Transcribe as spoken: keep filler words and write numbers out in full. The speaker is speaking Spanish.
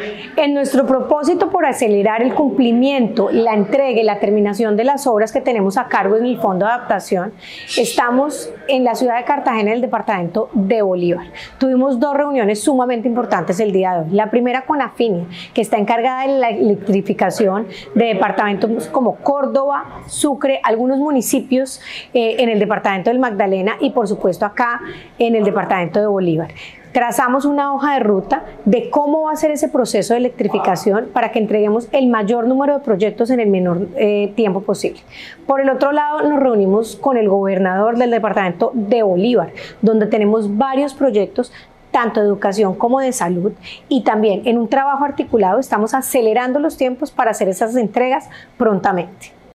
En nuestro propósito por acelerar el cumplimiento, la entrega y la terminación de las obras que tenemos a cargo en el Fondo de Adaptación, estamos en la ciudad de Cartagena, en el departamento de Bolívar. Tuvimos dos reuniones sumamente importantes el día de hoy. La primera con Afinia, que está encargada de la electrificación de departamentos como Córdoba, Sucre, algunos municipios eh, en el departamento del Magdalena y por supuesto acá en el departamento de Bolívar. Trazamos una hoja de ruta de cómo va a ser ese proceso de electrificación para que entreguemos el mayor número de proyectos en el menor eh, tiempo posible. Por el otro lado, nos reunimos con el gobernador del departamento de Bolívar, donde tenemos varios proyectos tanto de educación como de salud, y también en un trabajo articulado estamos acelerando los tiempos para hacer esas entregas prontamente.